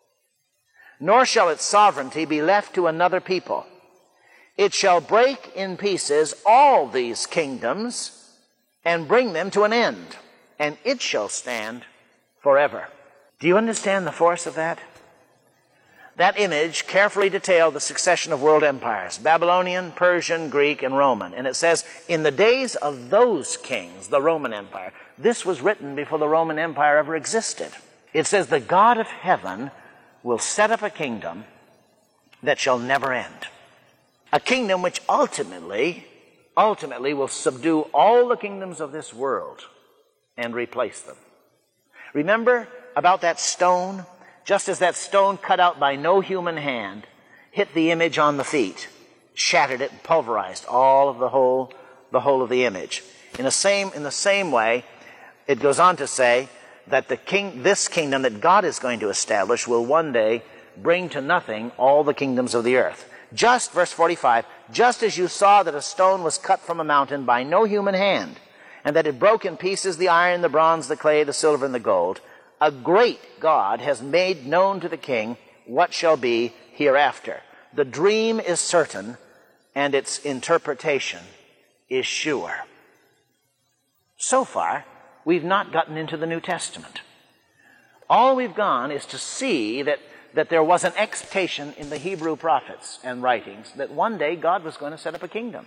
[SPEAKER 1] nor shall its sovereignty be left to another people. It shall break in pieces all these kingdoms and bring them to an end, and it shall stand forever. Do you understand the force of that? That image carefully detailed the succession of world empires, Babylonian, Persian, Greek, and Roman. And it says, in the days of those kings, the Roman Empire. This was written before the Roman Empire ever existed. It says, the God of heaven will set up a kingdom that shall never end. A kingdom which ultimately, ultimately will subdue all the kingdoms of this world and replace them. Remember about that stone? Just as that stone cut out by no human hand hit the image on the feet, shattered it and pulverized all of the whole, the whole of the image. In the same, in the same way, it goes on to say that the king, this kingdom that God is going to establish will one day bring to nothing all the kingdoms of the earth. Just, verse forty-five, just as you saw that a stone was cut from a mountain by no human hand, and that it broke in pieces the iron, the bronze, the clay, the silver, and the gold, a great God has made known to the king what shall be hereafter. The dream is certain, and its interpretation is sure. So far, we've not gotten into the New Testament. All we've gone is to see that, that there was an expectation in the Hebrew prophets and writings that one day God was going to set up a kingdom.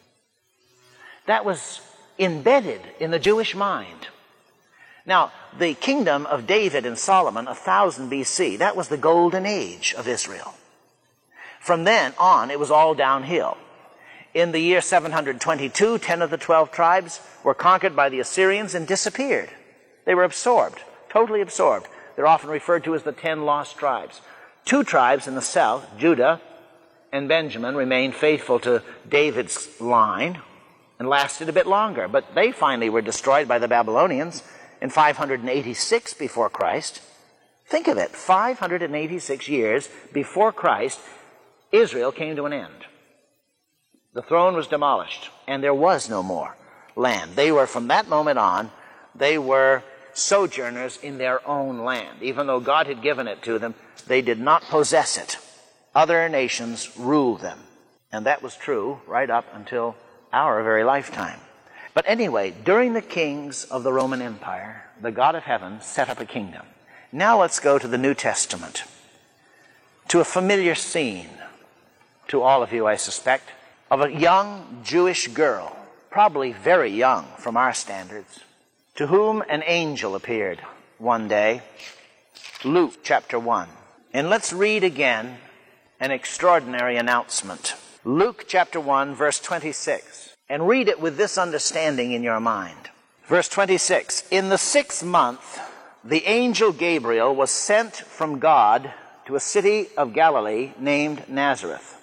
[SPEAKER 1] That was embedded in the Jewish mind. Now, the kingdom of David and Solomon, one thousand B C, that was the golden age of Israel. From then on, it was all downhill. In the year seven hundred twenty-two, ten of the twelve tribes were conquered by the Assyrians and disappeared. They were absorbed, totally absorbed. They're often referred to as the ten lost tribes. Two tribes in the south, Judah and Benjamin, remained faithful to David's line and lasted a bit longer, but they finally were destroyed by the Babylonians in five hundred eighty-six before Christ. Think of it, five hundred eighty-six years before Christ, Israel came to an end. The throne was demolished, and there was no more land. They were, from that moment on, they were sojourners in their own land. Even though God had given it to them, they did not possess it. Other nations ruled them. And that was true right up until our very lifetime. But anyway, during the kings of the Roman Empire, the God of heaven set up a kingdom. Now let's go to the New Testament, to a familiar scene to all of you, I suspect, of a young Jewish girl, probably very young from our standards, to whom an angel appeared one day. Luke chapter one. And let's read again an extraordinary announcement. Luke chapter one, verse twenty-six. And read it with this understanding in your mind. Verse twenty-six, in the sixth month, the angel Gabriel was sent from God to a city of Galilee named Nazareth,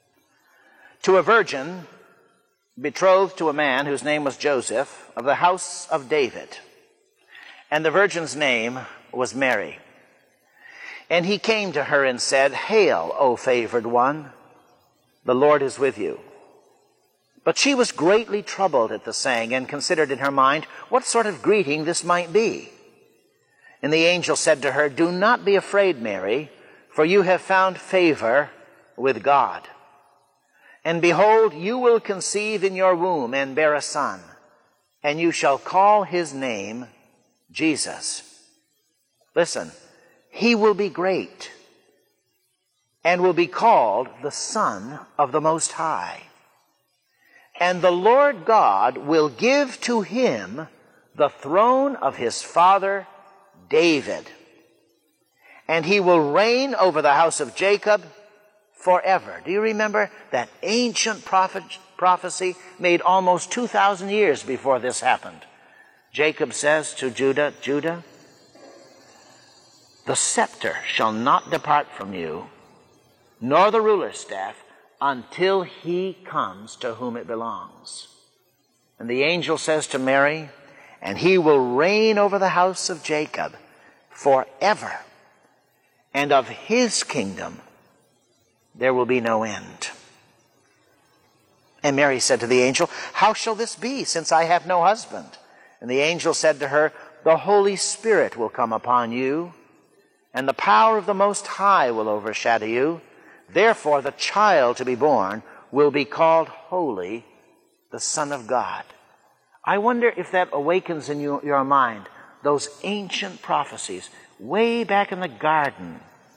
[SPEAKER 1] to a virgin betrothed to a man whose name was Joseph, of the house of David. And the virgin's name was Mary. And he came to her and said, Hail, O favored one, the Lord is with you. But she was greatly troubled at the saying, and considered in her mind what sort of greeting this might be. And the angel said to her, Do not be afraid, Mary, for you have found favor with God. And behold, you will conceive in your womb and bear a son, and you shall call his name Jesus. Listen, he will be great, and will be called the Son of the Most High. And the Lord God will give to him the throne of his father David. and he will reign over the house of Jacob forever. Do you remember that ancient prophet, prophecy made almost two thousand years before this happened? Jacob says to Judah, Judah, the scepter shall not depart from you, nor the ruler's staff, until he comes to whom it belongs. And the angel says to Mary, and he will reign over the house of Jacob forever, and of his kingdom there will be no end. And Mary said to the angel, how shall this be, since I have no husband? And the angel said to her, the Holy Spirit will come upon you, and the power of the Most High will overshadow you. Therefore the child to be born will be called Holy, the Son of God. I wonder if that awakens in you, your mind those ancient prophecies way back in the garden.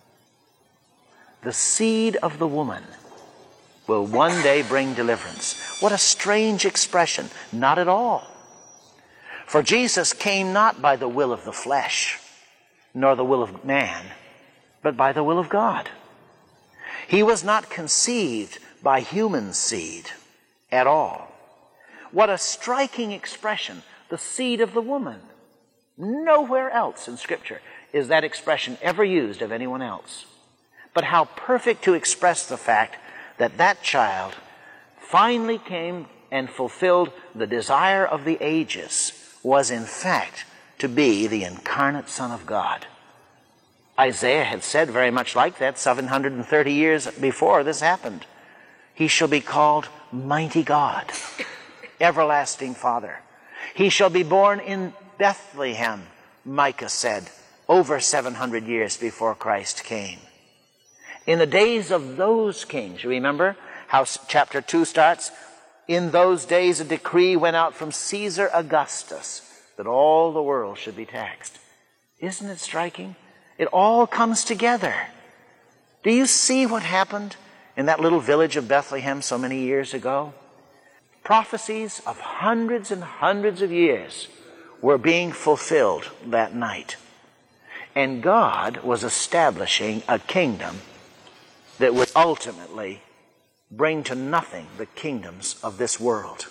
[SPEAKER 1] The seed of the woman will one day bring deliverance. What a strange expression. Not at all. For Jesus came not by the will of the flesh, nor the will of man, but by the will of God. He was not conceived by human seed at all. What a striking expression, the seed of the woman. Nowhere else in Scripture is that expression ever used of anyone else. But how perfect to express the fact that that child finally came and fulfilled the desire of the ages, was in fact to be the incarnate Son of God. Isaiah had said very much like that seven hundred thirty years before this happened. He shall be called Mighty God, Everlasting Father. He shall be born in Bethlehem, Micah said, over seven hundred years before Christ came. In the days of those kings, you remember how chapter two starts? In those days a decree went out from Caesar Augustus that all the world should be taxed. Isn't it striking? It all comes together. Do you see what happened in that little village of Bethlehem so many years ago? Prophecies of hundreds and hundreds of years were being fulfilled that night. And God was establishing a kingdom that would ultimately bring to nothing the kingdoms of this world.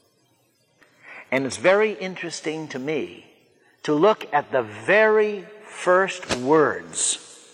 [SPEAKER 1] And it's very interesting to me to look at the very first words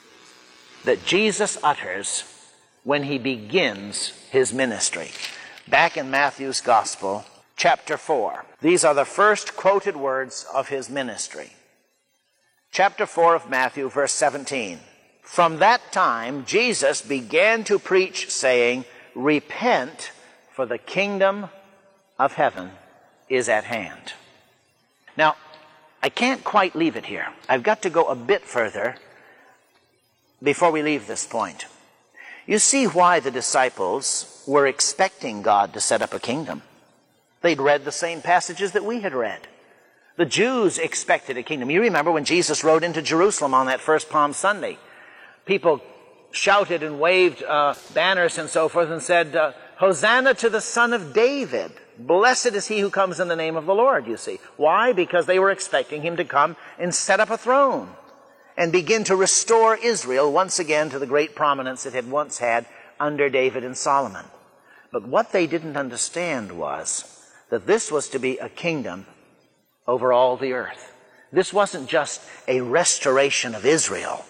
[SPEAKER 1] that Jesus utters when he begins his ministry. Back in Matthew's Gospel, chapter four. These are the first quoted words of his ministry. Chapter four of Matthew, verse seventeen. From that time, Jesus began to preach, saying, repent, for the kingdom of heaven is at hand. Now, I can't quite leave it here. I've got to go a bit further before we leave this point. You see why the disciples were expecting God to set up a kingdom. They'd read the same passages that we had read. The Jews expected a kingdom. You remember when Jesus rode into Jerusalem on that first Palm Sunday. People shouted and waved uh, banners and so forth and said, uh, Hosanna to the Son of David. Blessed is he who comes in the name of the Lord, you see. Why? Because they were expecting him to come and set up a throne and begin to restore Israel once again to the great prominence it had once had under David and Solomon. But what they didn't understand was that this was to be a kingdom over all the earth. This wasn't just a restoration of Israel.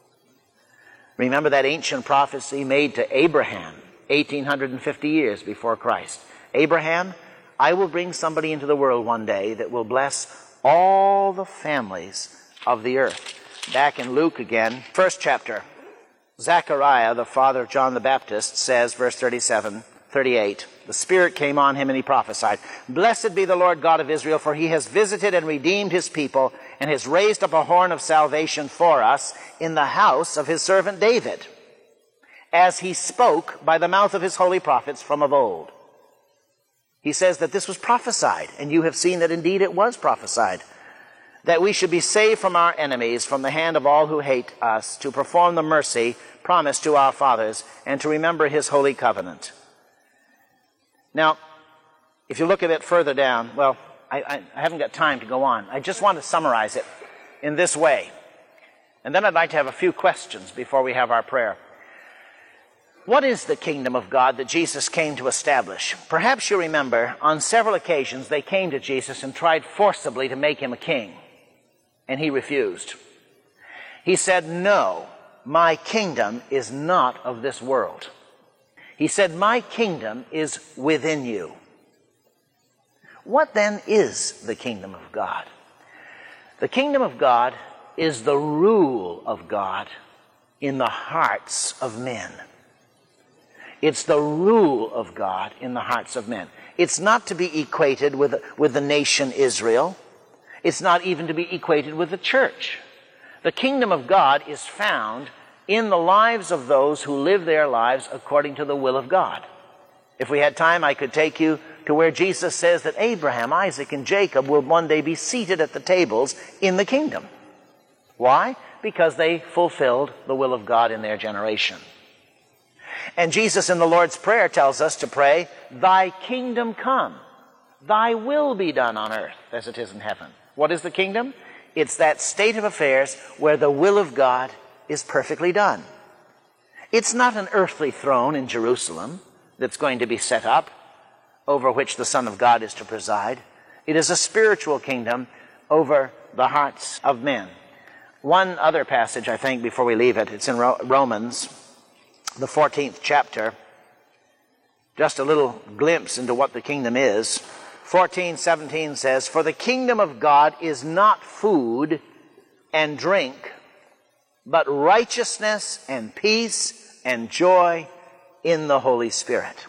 [SPEAKER 1] Remember that ancient prophecy made to Abraham eighteen fifty years before Christ. Abraham, I will bring somebody into the world one day that will bless all the families of the earth. Back in Luke again, first chapter, Zechariah, the father of John the Baptist, says, verse thirty-seven, thirty-eight, the Spirit came on him and he prophesied, Blessed be the Lord God of Israel, for he has visited and redeemed his people and has raised up a horn of salvation for us in the house of his servant David, as he spoke by the mouth of his holy prophets from of old. He says that this was prophesied, and you have seen that indeed it was prophesied, that we should be saved from our enemies, from the hand of all who hate us, to perform the mercy promised to our fathers, and to remember his holy covenant. Now, if you look a bit further down, well, I, I, I haven't got time to go on. I just want to summarize it in this way. And then I'd like to have a few questions before we have our prayer. What is the kingdom of God that Jesus came to establish? Perhaps you remember, on several occasions they came to Jesus and tried forcibly to make him a king, and he refused. He said, "No, my kingdom is not of this world." He said, "My kingdom is within you." What then is the kingdom of God? The kingdom of God is the rule of God in the hearts of men. It's the rule of God in the hearts of men. It's not to be equated with, with the nation Israel. It's not even to be equated with the church. The kingdom of God is found in the lives of those who live their lives according to the will of God. If we had time, I could take you to where Jesus says that Abraham, Isaac, and Jacob will one day be seated at the tables in the kingdom. Why? Because they fulfilled the will of God in their generation. And Jesus in the Lord's Prayer tells us to pray, "Thy kingdom come, thy will be done on earth as it is in heaven." What is the kingdom? It's that state of affairs where the will of God is perfectly done. It's not an earthly throne in Jerusalem that's going to be set up over which the Son of God is to preside. It is a spiritual kingdom over the hearts of men. One other passage, I think, before we leave it, it's in Romans, the fourteenth chapter, just a little glimpse into what the kingdom is. fourteen seventeen says, "For the kingdom of God is not food and drink, but righteousness and peace and joy in the Holy Spirit."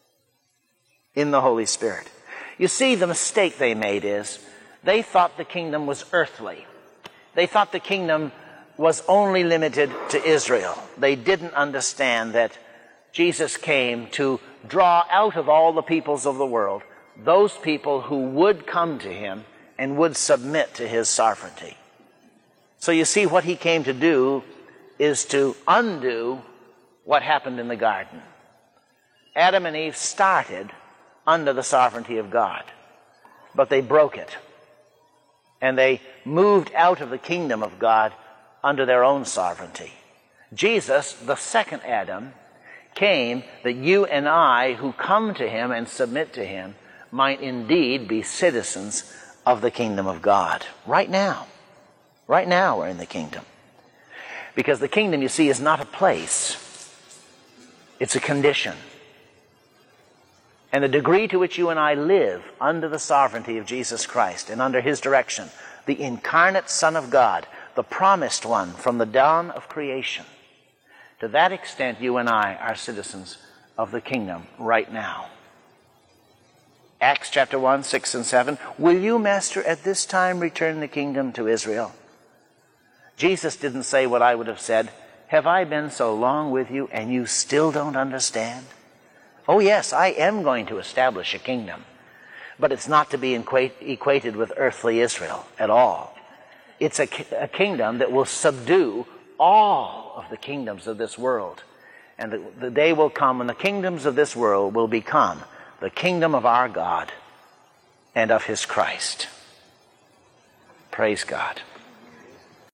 [SPEAKER 1] In the Holy Spirit. You see, the mistake they made is they thought the kingdom was earthly. They thought the kingdom was only limited to Israel. They didn't understand that Jesus came to draw out of all the peoples of the world those people who would come to him and would submit to his sovereignty. So you see, what he came to do is to undo what happened in the garden. Adam and Eve started under the sovereignty of God, but they broke it. And they moved out of the kingdom of God under their own sovereignty. Jesus, the second Adam, came that you and I who come to him and submit to him might indeed be citizens of the kingdom of God. Right now. Right now we're in the kingdom. Because the kingdom, you see, is not a place. It's a condition. And the degree to which you and I live under the sovereignty of Jesus Christ and under his direction, the incarnate Son of God, the promised one from the dawn of creation, to that extent you and I are citizens of the kingdom right now. Acts chapter one, six and seven, "Will you, Master, at this time return the kingdom to Israel?" Jesus didn't say what I would have said, "Have I been so long with you and you still don't understand?" Oh yes, I am going to establish a kingdom, but it's not to be equated with earthly Israel at all. It's a, a kingdom that will subdue all of the kingdoms of this world. And the, the day will come when the kingdoms of this world will become the kingdom of our God and of his Christ. Praise God.